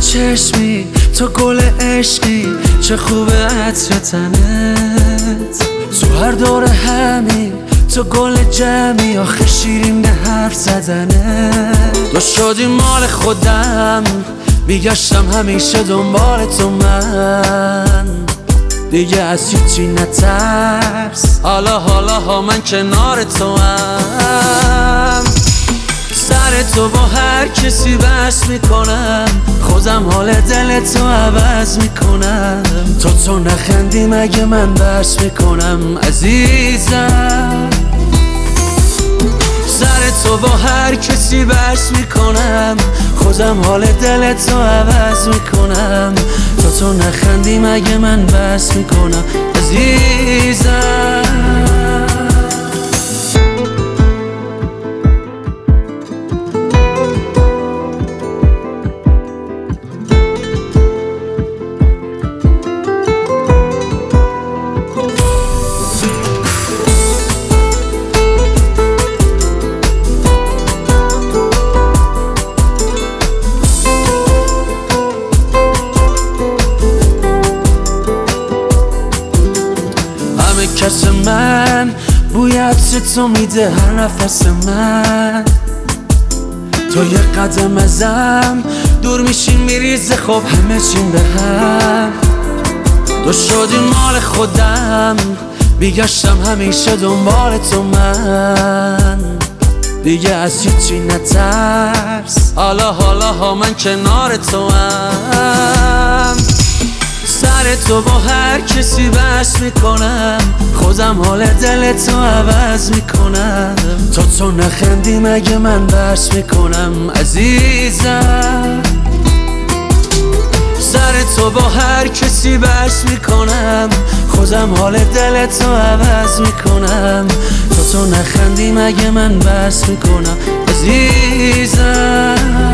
چشمی تو گل عشقی، چه خوبه عطر تنت. تو هر دور همین تو گل جمعی، آخه شیرین حرف زدنت. تو شدی مال خودم، میگشتم همیشه دنبال تو من. دیگه از هیچی نترس، حالا ها من کنار تو هم. سر تو با هر کسی بحث میکنم، خودم حال دل تو عوض میکنم. تو نخندی مگه من بحث میکنم عزیزم. سر تو با هر کسی بحث میکنم، خودم حال دل تو عوض میکنم. تو نخندی مگه من بحث میکنم عزیزم. کس من بوی عطر تو میده هر نفس من. تو یه قدم ازم دور میشی میریزه خب همه چیم به هم. تو شدی مال خودم، میگشتم همیشه دنبال تو من. دیگه از هیچی نترس، حالا من کنار تو هم. سر تو با هر کسی بحث میکنم، خودم حال دل تو عوض میکنم. تو نخندی مگه من بحث میکنم عزیزم. سر تو با هر کسی بحث میکنم، خودم حال دل تو عوض میکنم. تو نخندی مگه من بحث میکنم عزیزم.